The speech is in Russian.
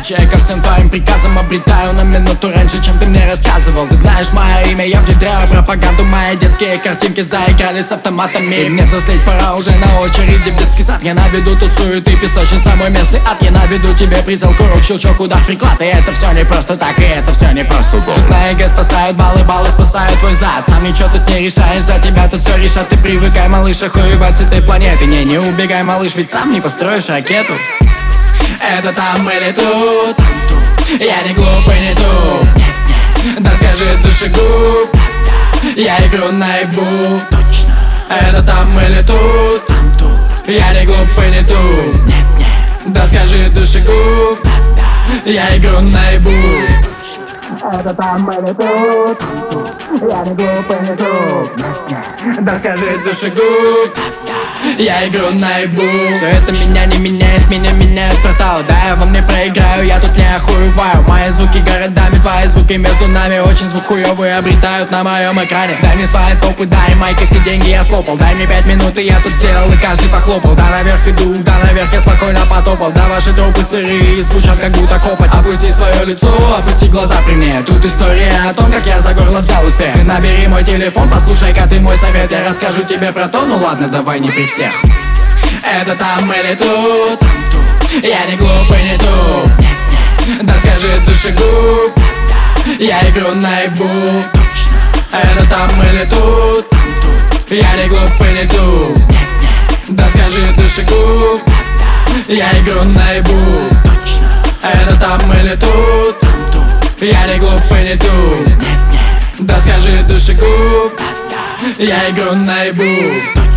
иначе я ко всем твоим приказам обретаю на минуту раньше, чем ты мне рассказывал. Ты знаешь мое имя, я внедряю пропаганду. Мои детские картинки заиграли с автоматами. И мне взрослеть пора, уже на очереди в детский сад. Я наведу тут суеты, песочница мой местный ад. Я наведу тебе прицел, курок, щелчок, удар, приклад. И это все не просто так, и это все не просто гол. Тут на ЕГЭ спасают баллы, баллы спасают твой зад. Сам ничего тут не решаешь, за тебя тут все решат. Ты привыкай, малыш, охуевать с этой планеты. Не убегай, малыш, ведь сам не построишь ракету. Это там или тут, я не глупый, не туп. Да скажи душегуб, я игру наебу. Точно. Это там или тут, я не глупый, не туп. Да скажи душегуб, я игру наебу. Это там или тут, я не глупый, не туп. Да скажи душегуб, я игру наебу. Все это меня не меняет, меня меняет портал. Да, я вам не проиграю, я тут не охуеваю. Мои звуки городами, твои звуки между нами очень звук хуёвый обретают на моем экране. Дай мне свои топы, дай майки, все деньги я слопал. Дай мне 5 минут, и я тут сделал, и каждый похлопал. Да наверх иду, да наверх я спокойно потопал. Да ваши трупы сырые и звучат как будто копоть. Опусти свое лицо, опусти глаза при мне. Тут история о том, как я за горло взял успех. Ты набери мой телефон, послушай-ка ты мой совет. Я расскажу тебе про то, ну ладно, давай не при всех. Это там или тут, я не глупый, не туп. Да скажи душегуб, я игру наебу. Это там или тут, я не глупый, не туп. Да скажи душегуб, я игру наебу. Это там или тут, я не глупый, не туп. Да скажи душегуб, я игру наебу.